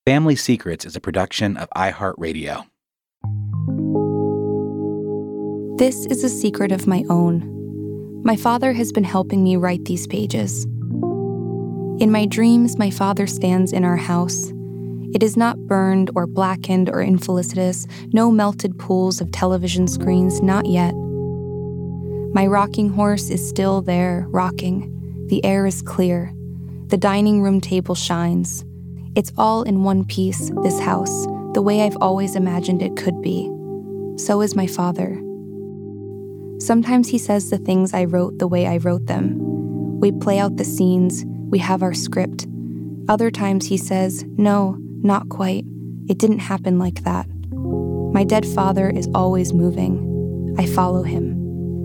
Family Secrets is a production of iHeartRadio. This is a secret of my own. My father has been helping me write these pages. In my dreams, my father stands in our house. It is not burned or blackened or infelicitous, no melted pools of television screens, not yet. My rocking horse is still there, rocking. The air is clear. The dining room table shines. It's all in one piece, this house, the way I've always imagined it could be. So is my father. Sometimes he says the things I wrote the way I wrote them. We play out the scenes, we have our script. Other times he says, no, not quite. It didn't happen like that. My dead father is always moving. I follow him.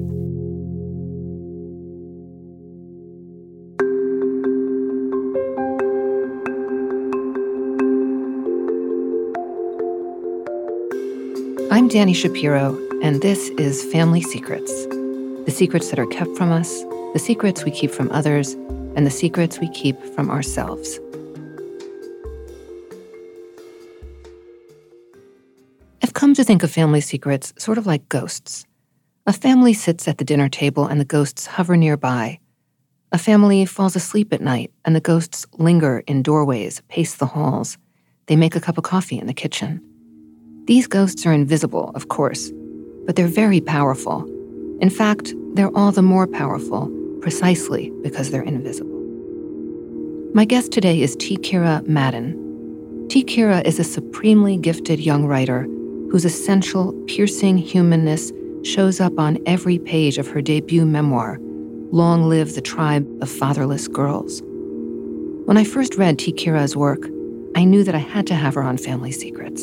I'm Dani Shapiro, and this is Family Secrets. The secrets that are kept from us, the secrets we keep from others, and the secrets we keep from ourselves. I've come to think of family secrets sort of like ghosts. A family sits at the dinner table and the ghosts hover nearby. A family falls asleep at night and the ghosts linger in doorways, pace the halls. They make a cup of coffee in the kitchen. These ghosts are invisible, of course, but they're very powerful. In fact, they're all the more powerful precisely because they're invisible. My guest today is T. Kira Madden. T. Kira is a supremely gifted young writer whose essential, piercing humanness shows up on every page of her debut memoir, Long Live the Tribe of Fatherless Girls. When I first read T. Kira's work, I knew that I had to have her on Family Secrets.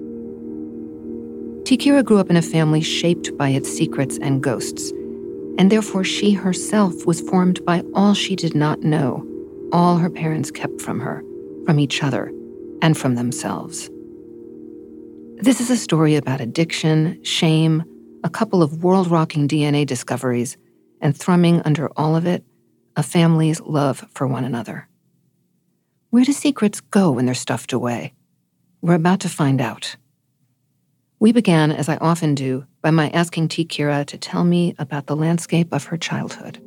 T. Kira grew up in a family shaped by its secrets and ghosts, and therefore she herself was formed by all she did not know, all her parents kept from her, from each other, and from themselves. This is a story about addiction, shame, a couple of world-rocking DNA discoveries, and thrumming under all of it, a family's love for one another. Where do secrets go when they're stuffed away? We're about to find out. We began, as I often do, by my asking T. Kira to tell me about the landscape of her childhood.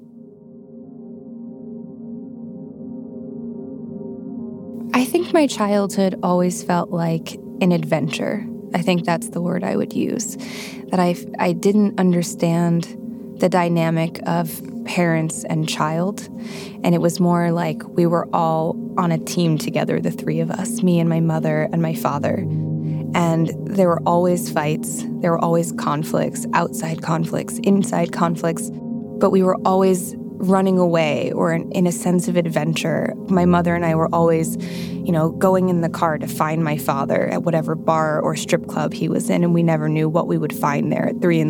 I think my childhood always felt like an adventure. I think that's the word I would use. That I didn't understand the dynamic of parents and child. And it was more like we were all on a team together, the three of us, me and my mother and my father. And there were always fights, there were always conflicts, outside conflicts, inside conflicts, but we were always running away or in a sense of adventure. My mother and I were always, going in the car to find my father at whatever bar or strip club he was in, and we never knew what we would find there at 3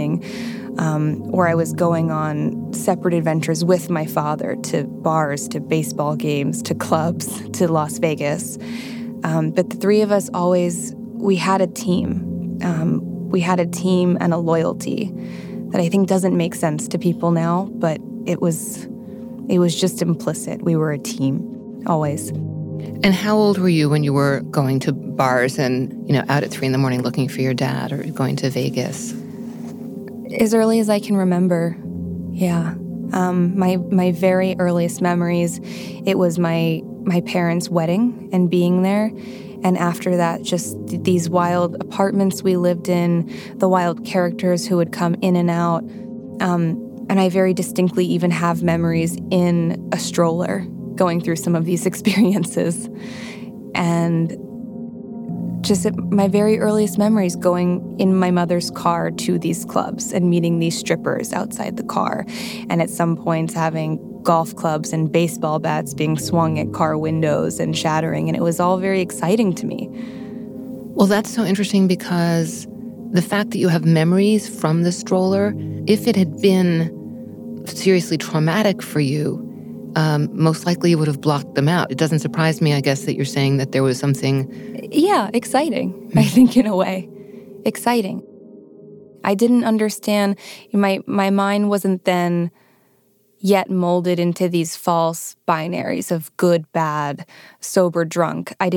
a.m. Or I was going on separate adventures with my father to bars, to baseball games, to clubs, to Las Vegas. But the three of us we had a team. We had a team and a loyalty that I think doesn't make sense to people now, but it was just implicit. We were a team, always. And how old were you when you were going to bars and, out at 3 a.m. looking for your dad or going to Vegas? As early as I can remember, yeah. My very earliest memories, it was my parents' wedding and being there. And after that, just these wild apartments we lived in, the wild characters who would come in and out. And I very distinctly even have memories in a stroller going through some of these experiences. And just my very earliest memories going in my mother's car to these clubs and meeting these strippers outside the car. And at some points having golf clubs and baseball bats being swung at car windows and shattering. And it was all very exciting to me. Well, that's so interesting because the fact that you have memories from the stroller, if it had been seriously traumatic for you, most likely you would have blocked them out. It doesn't surprise me, I guess, that you're saying that there was something... Yeah, exciting, I think, in a way. Exciting. I didn't understand. My mind wasn't then yet molded into these false binaries of good, bad, sober, drunk. I didn't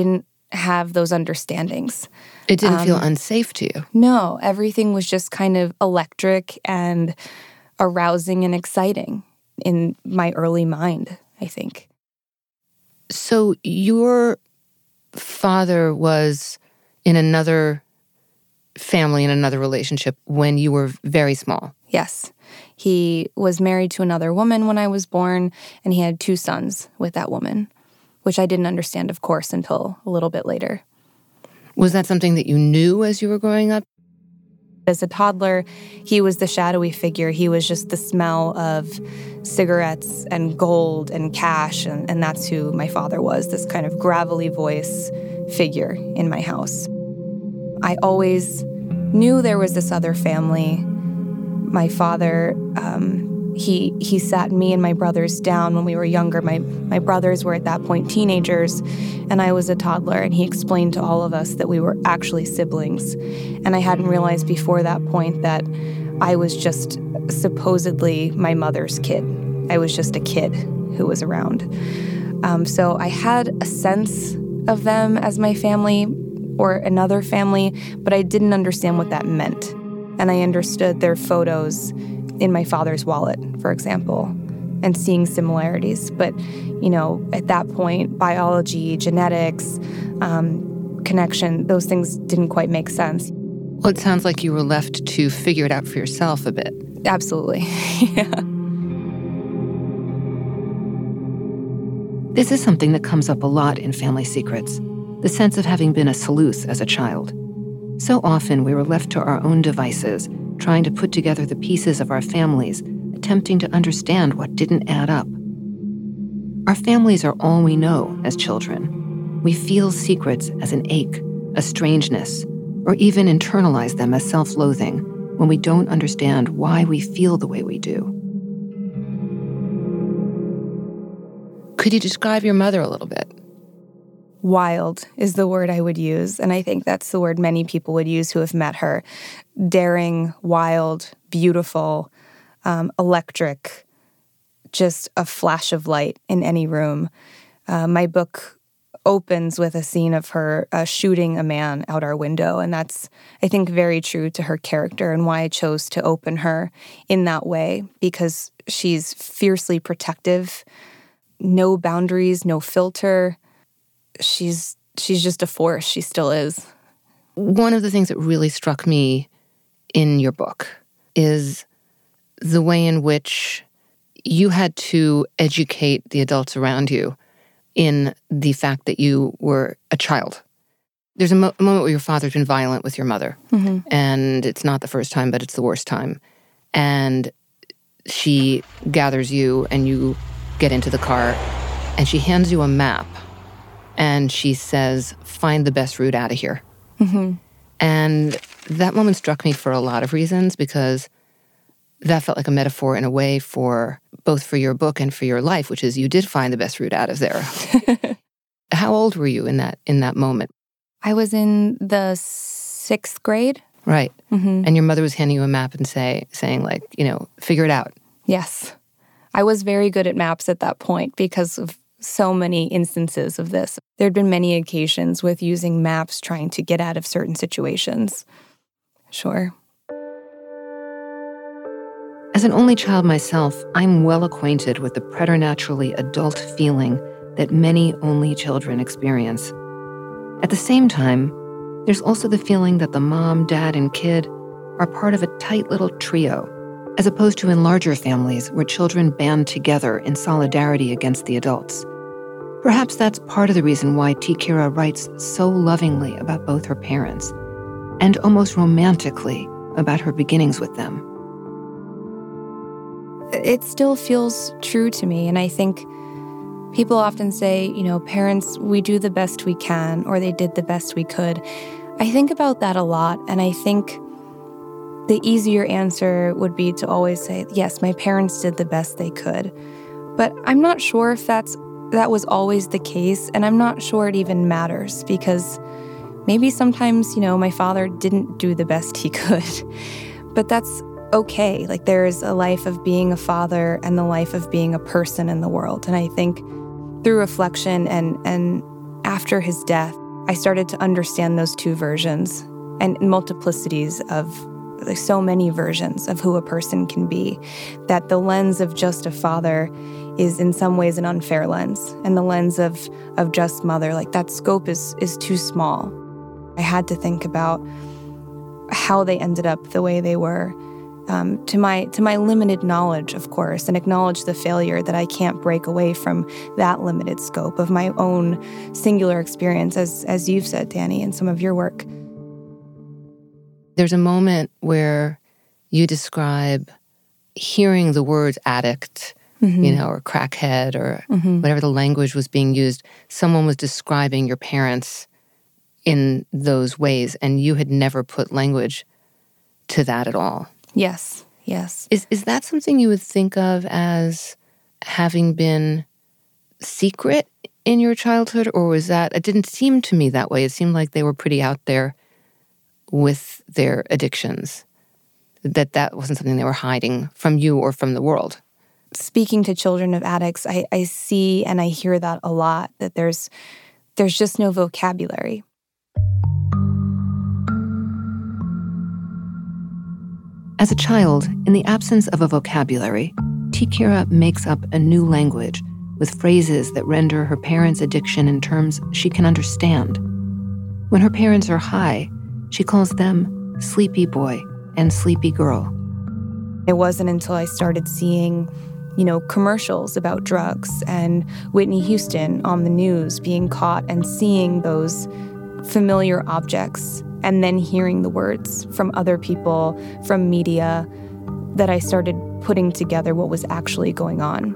have those understandings. It didn't feel unsafe to you? No, everything was just kind of electric and arousing and exciting in my early mind, I think. So your father was in another family, in another relationship when you were very small? Yes. He was married to another woman when I was born, and he had 2 sons with that woman, which I didn't understand, of course, until a little bit later. Was that something that you knew as you were growing up? As a toddler, he was the shadowy figure. He was just the smell of cigarettes and gold and cash, and that's who my father was, this kind of gravelly voice figure in my house. I always knew there was this other family. My father, he sat me and my brothers down when we were younger. My brothers were at that point teenagers, and I was a toddler, and he explained to all of us that we were actually siblings. And I hadn't realized before that point that I was just supposedly my mother's kid. I was just a kid who was around. So I had a sense of them as my family or another family, but I didn't understand what that meant. And I understood their photos in my father's wallet, for example, and seeing similarities. But, at that point, biology, genetics, connection, those things didn't quite make sense. Well, it sounds like you were left to figure it out for yourself a bit. Absolutely. Yeah. This is something that comes up a lot in family secrets, the sense of having been a sleuth as a child. So often we were left to our own devices, trying to put together the pieces of our families, attempting to understand what didn't add up. Our families are all we know as children. We feel secrets as an ache, a strangeness, or even internalize them as self-loathing when we don't understand why we feel the way we do. Could you describe your mother a little bit? Wild is the word I would use, and I think that's the word many people would use who have met her. Daring, wild, beautiful, electric, just a flash of light in any room. My book opens with a scene of her shooting a man out our window, and that's, I think, very true to her character and why I chose to open her in that way, because she's fiercely protective, no boundaries, no filter. She's just a force. She still is. One of the things that really struck me in your book is the way in which you had to educate the adults around you in the fact that you were a child. There's a moment where your father's been violent with your mother, and it's not the first time, but it's the worst time. And she gathers you, and you get into the car, and she hands you a map. And she says, find the best route out of here. And that moment struck me for a lot of reasons, because that felt like a metaphor in a way for both for your book and for your life, which is you did find the best route out of there. How old were you in that moment? I was in the 6th grade. Right. And your mother was handing you a map and saying like, figure it out. Yes. I was very good at maps at that point because of so many instances of this. There'd been many occasions with using maps trying to get out of certain situations. Sure. As an only child myself, I'm well acquainted with the preternaturally adult feeling that many only children experience. At the same time, there's also the feeling that the mom, dad, and kid are part of a tight little trio, as opposed to in larger families where children band together in solidarity against the adults. Perhaps that's part of the reason why T. Kira writes so lovingly about both her parents, and almost romantically about her beginnings with them. It still feels true to me, and I think people often say, parents, we do the best we can, or they did the best we could. I think about that a lot, and I think the easier answer would be to always say, yes, my parents did the best they could. But I'm not sure if that was always the case, and I'm not sure it even matters, because maybe sometimes, my father didn't do the best he could. But that's okay. Like, there is a life of being a father and the life of being a person in the world. And I think through reflection and after his death, I started to understand those two versions and multiplicities of so many versions of who a person can be, that the lens of just a father is in some ways an unfair lens, and the lens of just mother, like that scope is too small. I had to think about how they ended up the way they were, to my limited knowledge, of course, and acknowledge the failure that I can't break away from that limited scope of my own singular experience, as you've said, Danny, in some of your work. There's a moment where you describe hearing the words addict, or crackhead, or whatever the language was being used. Someone was describing your parents in those ways, and you had never put language to that at all. Yes. Is that something you would think of as having been secret in your childhood, or was that, it didn't seem to me that way. It seemed like they were pretty out there with their addictions, that wasn't something they were hiding from you or from the world. Speaking to children of addicts, I see and I hear that a lot, that there's just no vocabulary. As a child, in the absence of a vocabulary, Tikira makes up a new language with phrases that render her parents' addiction in terms she can understand. When her parents are high, she calls them sleepy boy and sleepy girl. It wasn't until I started seeing, commercials about drugs and Whitney Houston on the news being caught and seeing those familiar objects and then hearing the words from other people, from media, that I started putting together what was actually going on.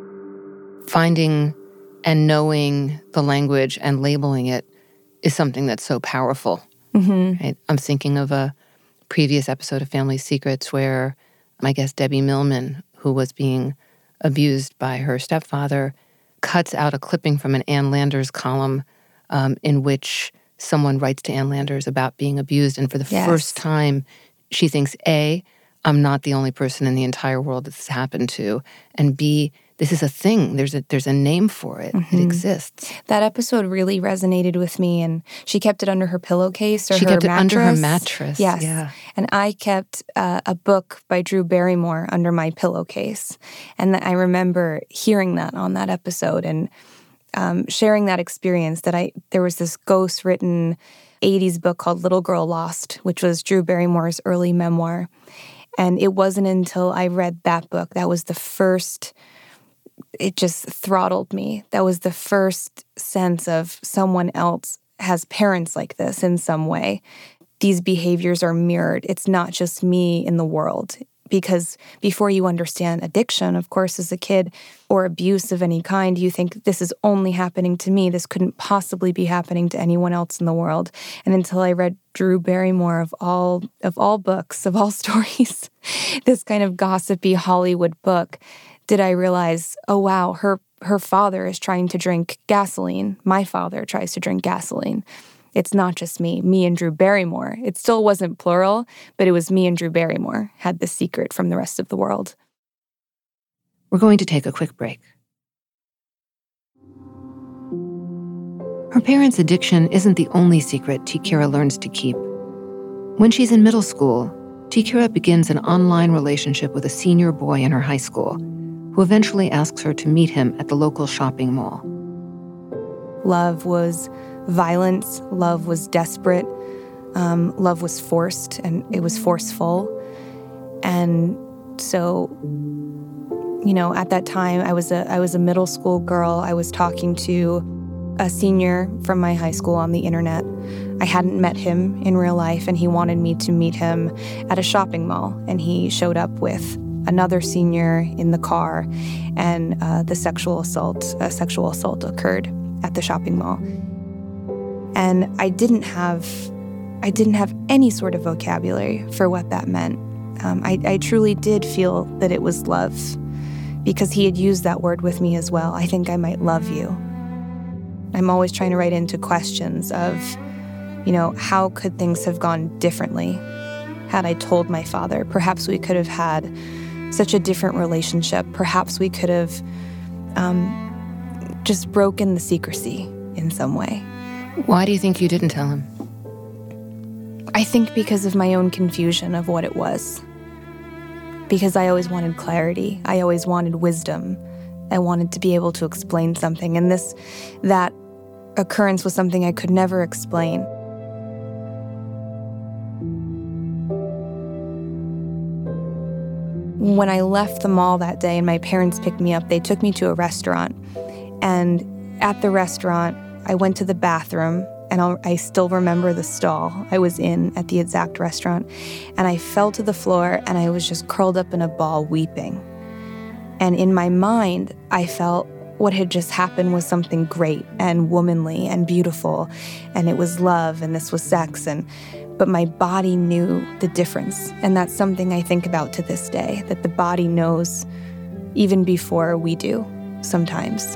Finding and knowing the language and labeling it is something that's so powerful. Right? I'm thinking of a previous episode of Family Secrets where my guest Debbie Millman, who was being abused by her stepfather, cuts out a clipping from an Ann Landers column in which someone writes to Ann Landers about being abused. And for the first time, she thinks, A, I'm not the only person in the entire world that this happened to, and B, this is a thing. There's a name for it. It exists. That episode really resonated with me, and she kept it under her pillowcase or she her kept mattress. It under her mattress. Yes. Yeah. And I kept a book by Drew Barrymore under my pillowcase. And I remember hearing that on that episode and sharing that experience that there was this ghost-written 80s book called Little Girl Lost, which was Drew Barrymore's early memoir. And it wasn't until I read that book that was the first, it just throttled me. That was the first sense of someone else has parents like this in some way. These behaviors are mirrored. It's not just me in the world. Because before you understand addiction, of course, as a kid, or abuse of any kind, you think this is only happening to me. This couldn't possibly be happening to anyone else in the world. And until I read Drew Barrymore of all books, of all stories, this kind of gossipy Hollywood book, did I realize, oh wow, her father is trying to drink gasoline. My father tries to drink gasoline. It's not just me and Drew Barrymore. It still wasn't plural, but it was me and Drew Barrymore had the secret from the rest of the world. We're going to take a quick break. Her parents' addiction isn't the only secret Tikira learns to keep. When she's in middle school, Tikira begins an online relationship with a senior boy in her high school, who eventually asks her to meet him at the local shopping mall. Love was violence. Love was desperate. Love was forced, and it was forceful. And so, at that time, I was a middle school girl. I was talking to a senior from my high school on the internet. I hadn't met him in real life, and he wanted me to meet him at a shopping mall. And he showed up with another senior in the car, and a sexual assault occurred at the shopping mall. And I didn't have any sort of vocabulary for what that meant. I truly did feel that it was love, because he had used that word with me as well. I think I might love you. I'm always trying to write into questions of, how could things have gone differently had I told my father? Perhaps we could have had such a different relationship. Perhaps we could have just broken the secrecy in some way. Why do you think you didn't tell him? I think because of my own confusion of what it was. Because I always wanted clarity. I always wanted wisdom. I wanted to be able to explain something. And that occurrence was something I could never explain. When I left the mall that day and my parents picked me up, they took me to a restaurant. And at the restaurant, I went to the bathroom, and I still remember the stall I was in at the exact restaurant. And I fell to the floor, and I was just curled up in a ball weeping. And in my mind, I felt what had just happened was something great and womanly and beautiful, and it was love, and this was sex, but my body knew the difference. And that's something I think about to this day, that the body knows even before we do sometimes.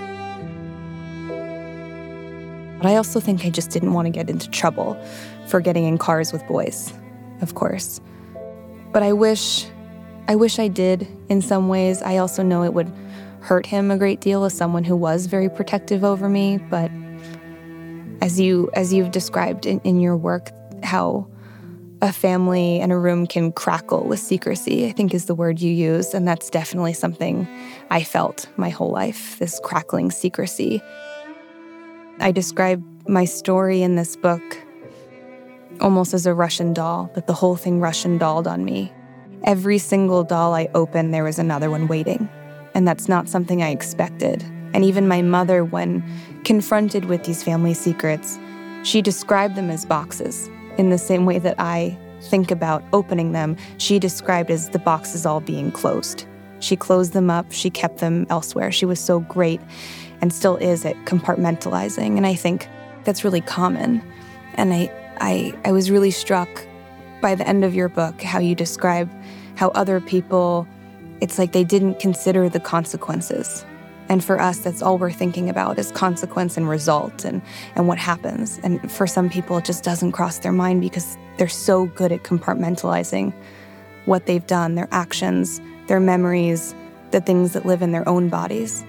But I also think I just didn't want to get into trouble for getting in cars with boys, of course. But I wish I did in some ways. I also know it would hurt him a great deal as someone who was very protective over me. But as you've described in your work, how a family and a room can crackle with secrecy, I think is the word you use. And that's definitely something I felt my whole life, this crackling secrecy. I describe my story in this book almost as a Russian doll, that the whole thing Russian dolled on me. Every single doll I opened, there was another one waiting. And that's not something I expected. And even my mother, when confronted with these family secrets, she described them as boxes. In the same way that I think about opening them, she described as the boxes all being closed. She closed them up, she kept them elsewhere. She was so great and still is at compartmentalizing. And I think that's really common. And I was really struck by the end of your book, how you describe how other people, it's like they didn't consider the consequences. And for us, that's all we're thinking about is consequence and result and what happens. And for some people, it just doesn't cross their mind because they're so good at compartmentalizing what they've done, their actions, their memories, the things that live in their own bodies.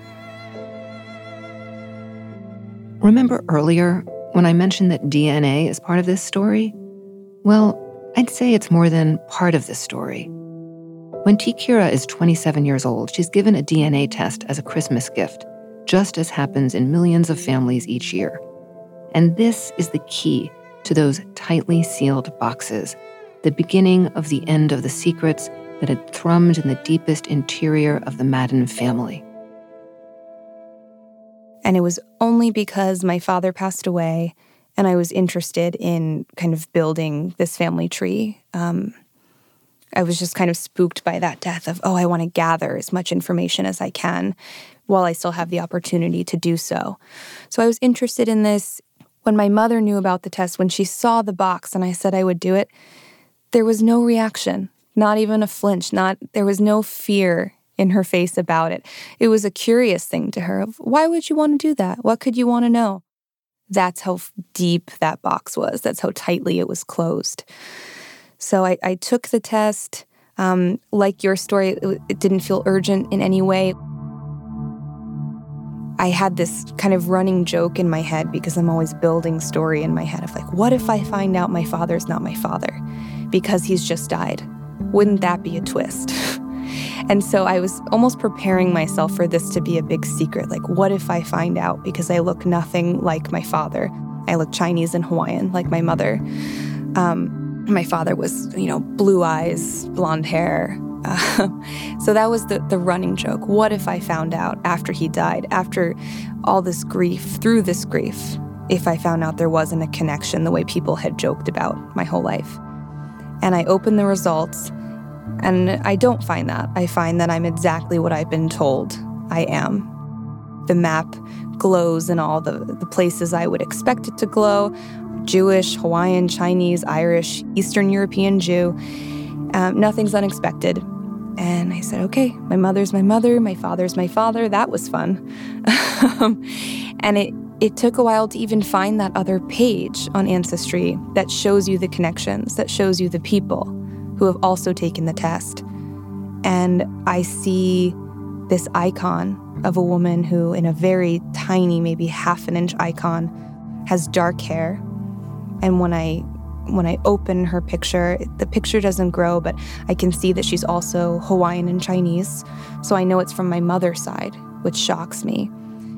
Remember earlier when I mentioned that DNA is part of this story? Well, I'd say it's more than part of this story. When Tikira is 27 years old, she's given a DNA test as a Christmas gift, just as happens in millions of families each year. And this is the key to those tightly sealed boxes, the beginning of the end of the secrets that had thrummed in the deepest interior of the Madden family. And it was only because my father passed away and I was interested in kind of building this family tree. I was just kind of spooked by that death of, I want to gather as much information as I can while I still have the opportunity to do so. So I was interested in this. When my mother knew about the test, when she saw the box and I said I would do it, there was no reaction, not even a flinch, there was no fear in her face about it. It was a curious thing to her of, why would you want to do that? What could you want to know? That's how deep that box was. That's how tightly it was closed. So I took the test. Like your story, it didn't feel urgent in any way. I had this kind of running joke in my head because I'm always building story in my head of like, what if I find out my father's not my father because he's just died? Wouldn't that be a twist? And so I was almost preparing myself for this to be a big secret. Like, what if I find out because I look nothing like my father? I look Chinese and Hawaiian like my mother. My father was, blue eyes, blonde hair. So that was the running joke. What if I found out after he died, after all this grief, through this grief, if I found out there wasn't a connection the way people had joked about my whole life? And I opened the results, and I don't find that. I find that I'm exactly what I've been told I am. The map glows in all the places I would expect it to glow. Jewish, Hawaiian, Chinese, Irish, Eastern European Jew. Nothing's unexpected. And I said, okay, my mother's my mother, my father's my father. That was fun. And it took a while to even find that other page on Ancestry that shows you the connections, that shows you the people who have also taken the test. And I see this icon of a woman who, in a very tiny, maybe half an inch icon, has dark hair. And when I open her picture, the picture doesn't grow, but I can see that she's also Hawaiian and Chinese. So I know it's from my mother's side, which shocks me.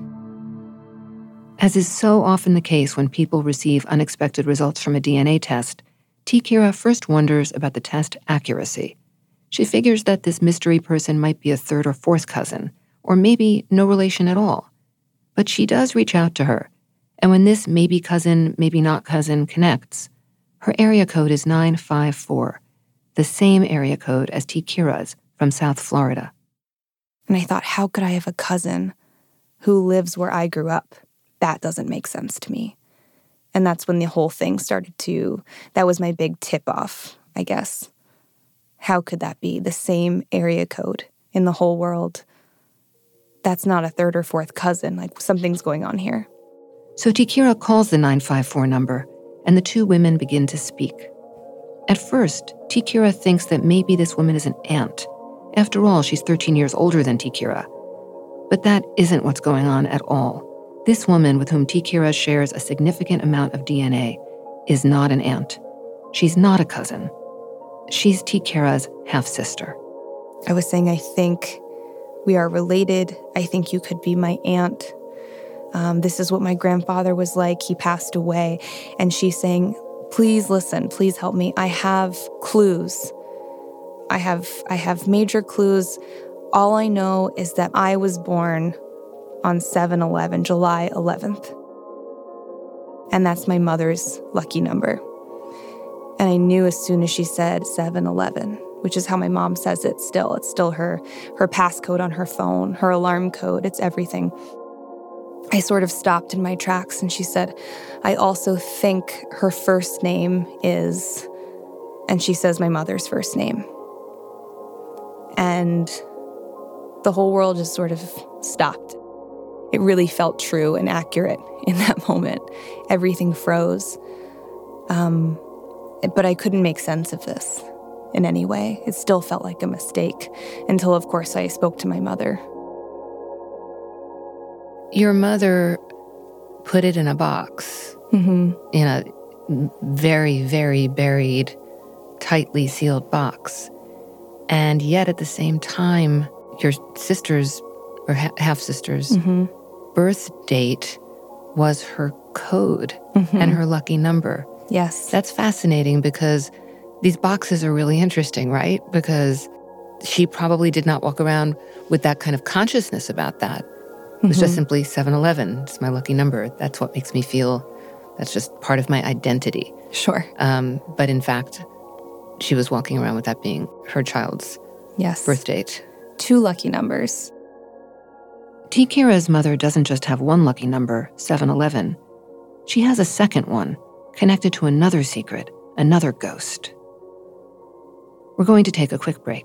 As is so often the case when people receive unexpected results from a DNA test, T. Kira first wonders about the test accuracy. She figures that this mystery person might be a third or fourth cousin, or maybe no relation at all. But she does reach out to her, and when this maybe cousin, maybe not cousin connects, her area code is 954, the same area code as T. Kira's from South Florida. And I thought, how could I have a cousin who lives where I grew up? That doesn't make sense to me. And that's when the whole thing that was my big tip-off, I guess. How could that be? The same area code in the whole world. That's not a third or fourth cousin. Like, something's going on here. So T. Kira calls the 954 number, and the two women begin to speak. At first, T. Kira thinks that maybe this woman is an aunt. After all, she's 13 years older than T. Kira. But that isn't what's going on at all. This woman, with whom T. Kira shares a significant amount of DNA, is not an aunt. She's not a cousin. She's T. Kira's half-sister. I was saying, I think we are related. I think you could be my aunt. This is what my grandfather was like. He passed away. And she's saying, please listen, please help me. I have clues. I have major clues. All I know is that I was born on 7/11, July 11th. And that's my mother's lucky number. And I knew as soon as she said 7/11, which is how my mom says it still. It's still her passcode on her phone, her alarm code, it's everything. I sort of stopped in my tracks and she said, I also think her first name is, and she says my mother's first name. And the whole world just sort of stopped. It really felt true and accurate in that moment. Everything froze. But I couldn't make sense of this in any way. It still felt like a mistake until, of course, I spoke to my mother. Your mother put it in a box, in a very, very buried, tightly sealed box. And yet at the same time, your sister's, or half-sister's, birth date was her code and her lucky number. Yes. That's fascinating because these boxes are really interesting, right? Because she probably did not walk around with that kind of consciousness about that. It was just simply 7/11. It's my lucky number. That's what makes me feel, that's just part of my identity. Sure. But in fact, she was walking around with that being her child's birth date. 2 lucky numbers. T. Kira's mother doesn't just have one lucky number, 7/11. She has a second one, connected to another secret, another ghost. We're going to take a quick break.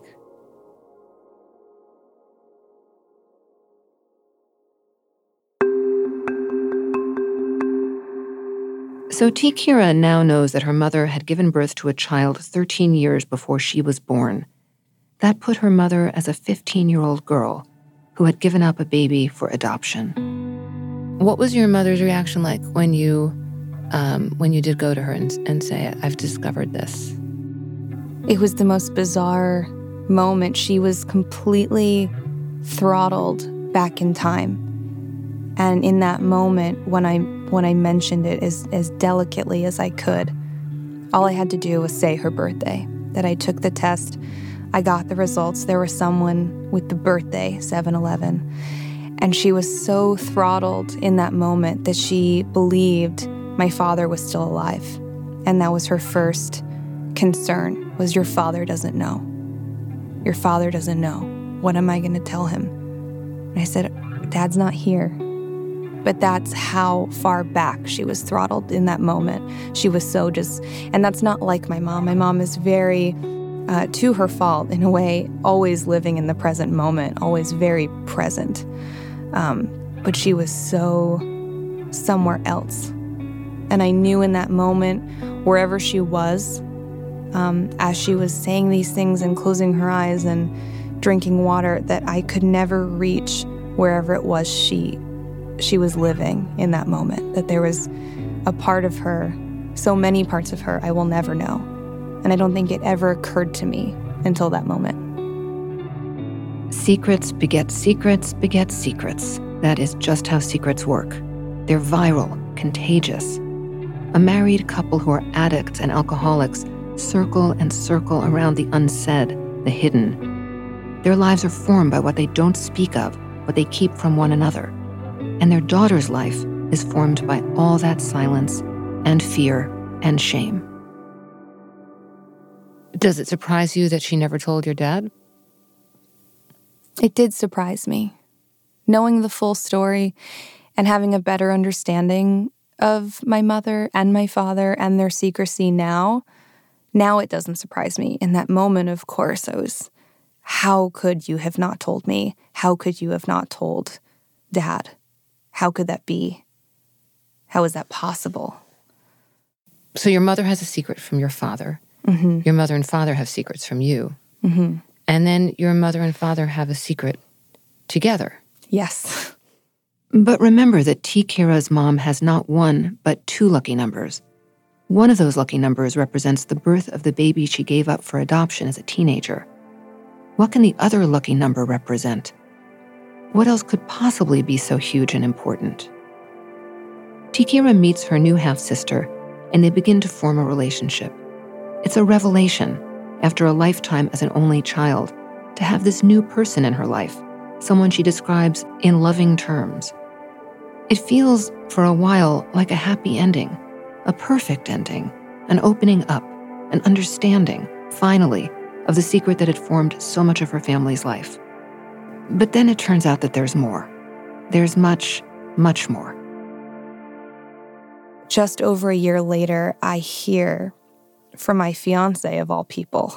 So T. Kira now knows that her mother had given birth to a child 13 years before she was born. That put her mother as a 15-year-old girl who had given up a baby for adoption. What was your mother's reaction like when you did go to her and say, I've discovered this? It was the most bizarre moment. She was completely throttled back in time. And in that moment, when I mentioned it as delicately as I could, all I had to do was say her birthday, that I took the test, I got the results. There was someone with the birthday, 7/11. And she was so throttled in that moment that she believed my father was still alive. And that was her first concern, was your father doesn't know. Your father doesn't know. What am I going to tell him? And I said, Dad's not here. But that's how far back she was throttled in that moment. She was so and that's not like my mom. My mom is very, to her fault, in a way, always living in the present moment, always very present. But she was so somewhere else. And I knew in that moment, wherever she was, as she was saying these things and closing her eyes and drinking water, that I could never reach wherever it was she was living in that moment, that there was a part of her, so many parts of her I will never know. And I don't think it ever occurred to me until that moment. Secrets beget secrets beget secrets. That is just how secrets work. They're viral, contagious. A married couple who are addicts and alcoholics circle and circle around the unsaid, the hidden. Their lives are formed by what they don't speak of, what they keep from one another. And their daughter's life is formed by all that silence and fear and shame. Does it surprise you that she never told your dad? It did surprise me. Knowing the full story and having a better understanding of my mother and my father and their secrecy now it doesn't surprise me. In that moment, of course, I was, how could you have not told me? How could you have not told Dad? How could that be? How is that possible? So your mother has a secret from your father. Mm-hmm. Your mother and father have secrets from you. Mm-hmm. And then your mother and father have a secret together. Yes. But remember that T. Kira's mom has not one, but two lucky numbers. One of those lucky numbers represents the birth of the baby she gave up for adoption as a teenager. What can the other lucky number represent? What else could possibly be so huge and important? T. Kira meets her new half-sister, and they begin to form a relationship. It's a revelation, after a lifetime as an only child, to have this new person in her life, someone she describes in loving terms. It feels, for a while, like a happy ending, a perfect ending, an opening up, an understanding, finally, of the secret that had formed so much of her family's life. But then it turns out that there's more. There's much, much more. Just over a year later, I hear from my fiance, of all people,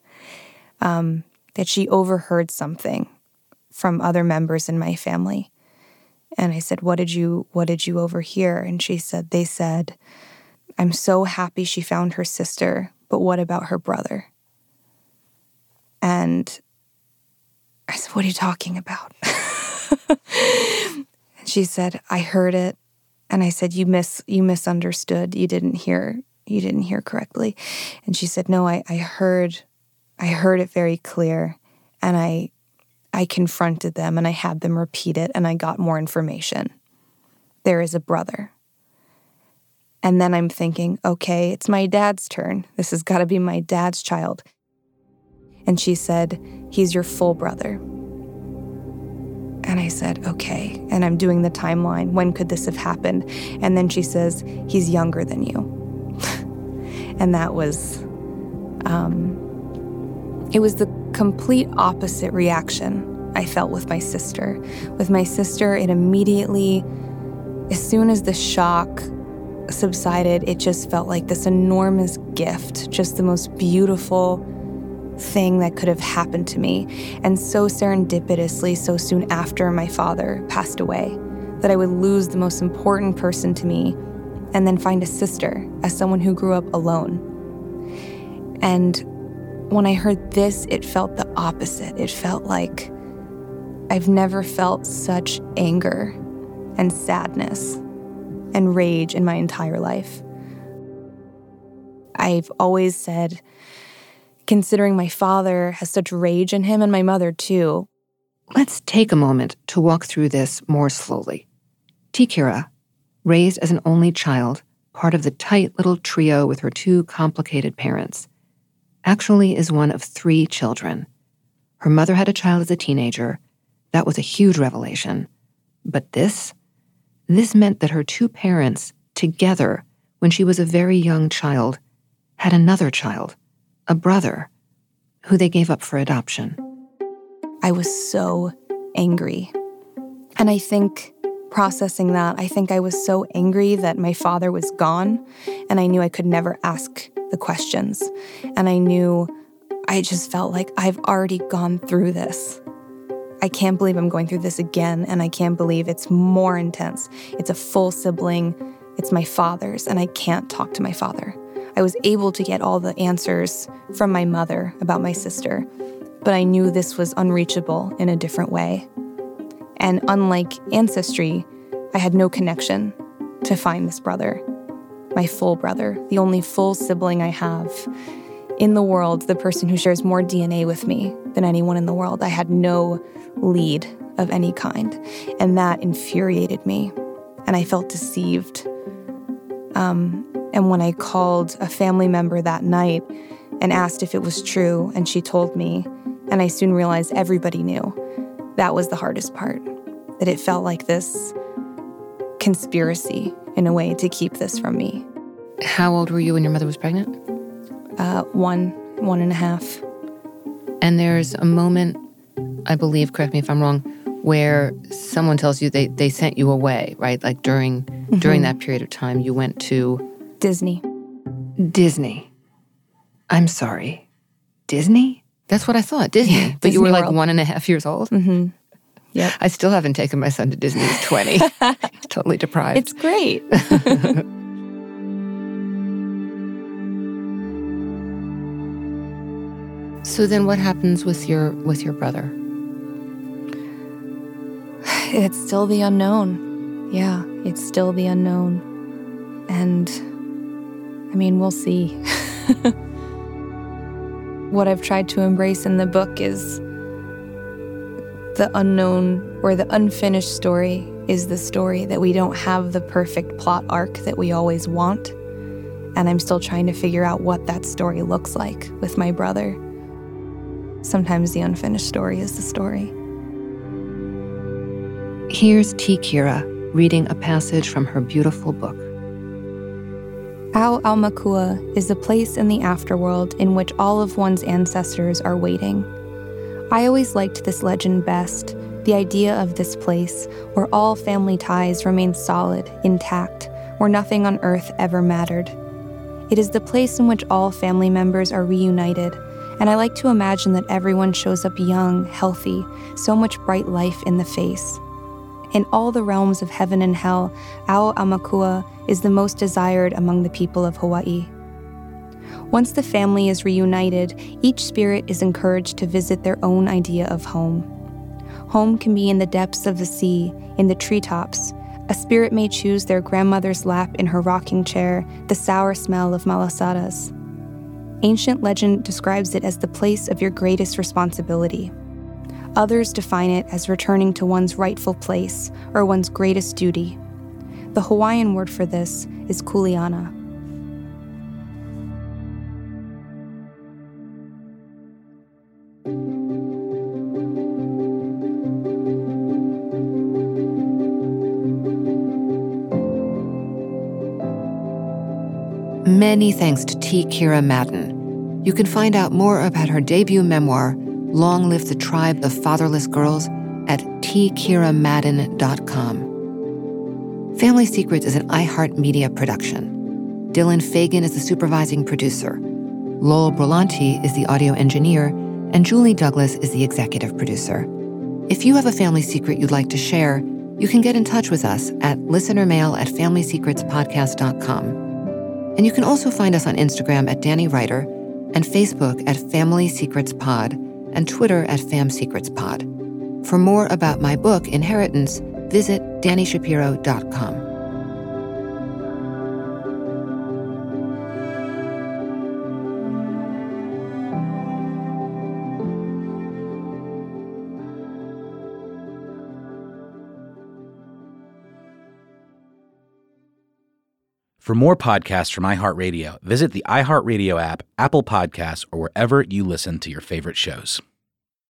that she overheard something from other members in my family. And I said, what did you overhear? And they said, I'm so happy she found her sister, but what about her brother? And I said, what are you talking about? And she said, I heard it. And I said, you misunderstood. You didn't hear correctly. And she said, no, I heard it very clear. And I confronted them and I had them repeat it and I got more information. There is a brother. And then I'm thinking, okay, it's my dad's turn. This has got to be my dad's child. And she said, he's your full brother. And I said, okay. And I'm doing the timeline. When could this have happened? And then she says, he's younger than you. And that was, it was the complete opposite reaction I felt with my sister. With my sister, it immediately, as soon as the shock subsided, it just felt like this enormous gift, just the most beautiful thing that could have happened to me. And so serendipitously, so soon after my father passed away, that I would lose the most important person to me and then find a sister as someone who grew up alone. And when I heard this, it felt the opposite. It felt like I've never felt such anger and sadness and rage in my entire life. I've always said, considering my father has such rage in him and my mother too. Let's take a moment to walk through this more slowly. T. Kira, raised as an only child, part of the tight little trio with her two complicated parents, actually is one of 3 children. Her mother had a child as a teenager. That was a huge revelation. But this meant that her 2 parents, together, when she was a very young child, had another child, a brother, who they gave up for adoption. I was so angry. And I think processing that, I think I was so angry that my father was gone, and I knew I could never ask the questions. And I just felt like I've already gone through this. I can't believe I'm going through this again, and I can't believe it's more intense. It's a full sibling, it's my father's, and I can't talk to my father. I was able to get all the answers from my mother about my sister, but I knew this was unreachable in a different way. And unlike ancestry, I had no connection to find this brother. my full brother, the only full sibling I have in the world, the person who shares more DNA with me than anyone in the world. I had no lead of any kind, and that infuriated me, and I felt deceived. And when I called a family member that night and asked if it was true, and she told me, and I soon realized everybody knew, that was the hardest part, that it felt like this conspiracy in a way to keep this from me. How old were you when your mother was pregnant? 1.5. And there's a moment, I believe, correct me if I'm wrong, where someone tells you they sent you away, right? Like during that period of time, you went to... Disney. I'm sorry. Disney? That's what I thought, Disney. Yeah, but Disney you were like World. 1.5 years old? Mm-hmm. Yep. I still haven't taken my son to Disney. He's 20. He's totally deprived. It's great. So then what happens with your brother? It's still the unknown. Yeah, it's still the unknown. And, I mean, we'll see. What I've tried to embrace in the book is the unknown or the unfinished story is the story, that we don't have the perfect plot arc that we always want. And I'm still trying to figure out what that story looks like with my brother. Sometimes the unfinished story is the story. Here's T. Kira reading a passage from her beautiful book. Au'amakua is a place in the afterworld in which all of one's ancestors are waiting. I always liked this legend best, the idea of this place where all family ties remain solid, intact, where nothing on earth ever mattered. It is the place in which all family members are reunited, and I like to imagine that everyone shows up young, healthy, so much bright life in the face. In all the realms of heaven and hell, Au'amakua is the most desired among the people of Hawaii. Once the family is reunited, each spirit is encouraged to visit their own idea of home. Home can be in the depths of the sea, in the treetops. A spirit may choose their grandmother's lap in her rocking chair, the sour smell of malasadas. Ancient legend describes it as the place of your greatest responsibility. Others define it as returning to one's rightful place or one's greatest duty. The Hawaiian word for this is kuleana. Many thanks to T. Kira Madden. You can find out more about her debut memoir, Long Live the Tribe of Fatherless Girls, at tkiramadden.com. Family Secrets is an iHeartMedia production. Dylan Fagan is the supervising producer. Lowell Berlanti is the audio engineer, and Julie Douglas is the executive producer. If you have a family secret you'd like to share, you can get in touch with us at listenermail@familysecretspodcast.com. And you can also find us on Instagram at Danny Writer, and Facebook at Family Secrets Pod, and Twitter at FamSecretsPod. For more about my book, Inheritance, visit DannyShapiro.com. For more podcasts from iHeartRadio, visit the iHeartRadio app, Apple Podcasts, or wherever you listen to your favorite shows.